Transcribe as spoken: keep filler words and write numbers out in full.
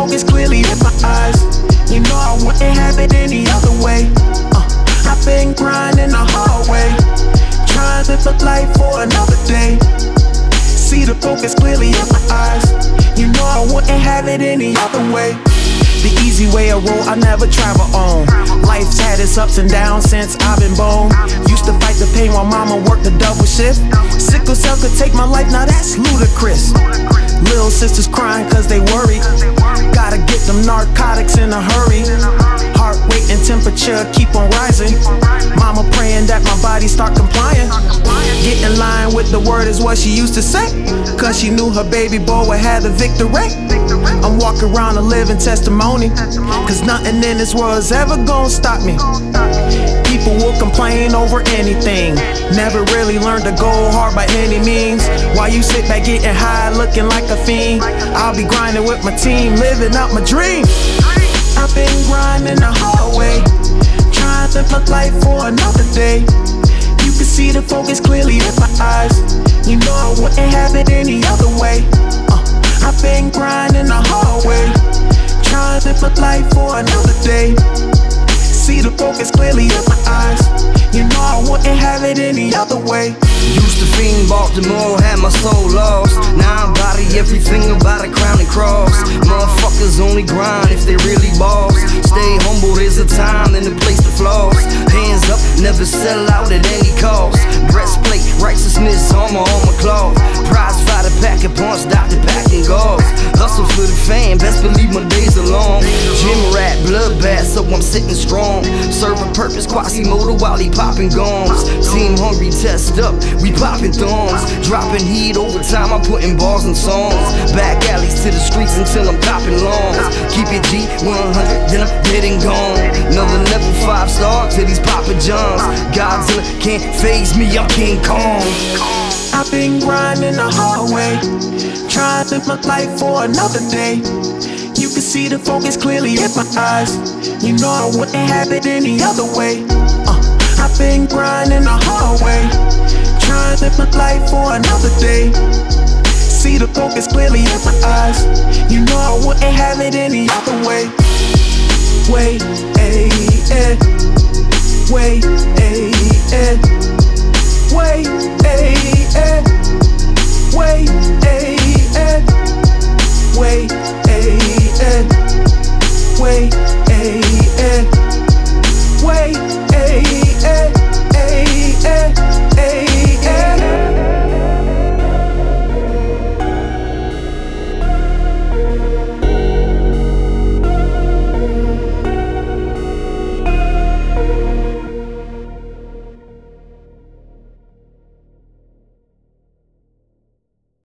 focus clearly in my eyes. You know I wouldn't have it any other way. uh, I've been grinding the hard way, trying to live life for another day. See the focus clearly in my eyes. You know I wouldn't have it any other way. The easy way, a road I never travel on. Life's had its ups and downs since I've been born. Used to fight the pain while mama worked the double shift. Sickle cell could take my life, now that's ludicrous. Little sisters crying cause they worried. Gotta get them narcotics in a hurry. Heart rate and temperature keep on rising. Mama praying that my body start complying. Get in line with the word is what she used to say, cause she knew her baby boy would have the victory. I'm walking around a living testimony, cause nothing in this world is ever gonna stop me. People will complain over anything, never really learned to go hard by any means. While you sit back getting high looking like a fiend, I'll be grinding with my team, living out my dream. I've been grinding the hard way, trying to live life for another day. You can see the focus clearly in my eyes. You know I wouldn't have it any other way. uh, I've been grinding the hard way, trying to live life for another day. See the focus clearly in my eyes. You know I wouldn't have it any other way. Used to fiend Baltimore, had my soul lost. Now I body everything about a crown and cross. Motherfuckers only grind if they really boss. Stay humble, there's a time and a place to floss. Hands up, never sell out at any cost. Breastplate, righteousness, armor on my cloth. Prize fighter, packing punch, doctor packing gauze. Hustle for the fame, best believe my days are long. Gym rat, bloodbath, so I'm sitting strong. Serve a purpose, Quasimodo while he popping gongs. Team hungry, test up, we popping thongs. Dropping heat over time, I'm putting bars in songs. Back alleys to the streets until I'm copping lawns. Keep it G one hundred, then I'm dead and gone. Another level five star to these Papa Johns. Godzilla can't phase me, I'm King Kong. I've been grinding the hard way, trying to live my life for another day. You can see the focus clearly in my eyes. You know I wouldn't have it any other way. uh, I've been grinding the hard way, trying to live my life for another day. See the focus clearly in my eyes. You know I wouldn't have it any other way. Way, ay, eh. Way, ay, eh. Way, ay, eh.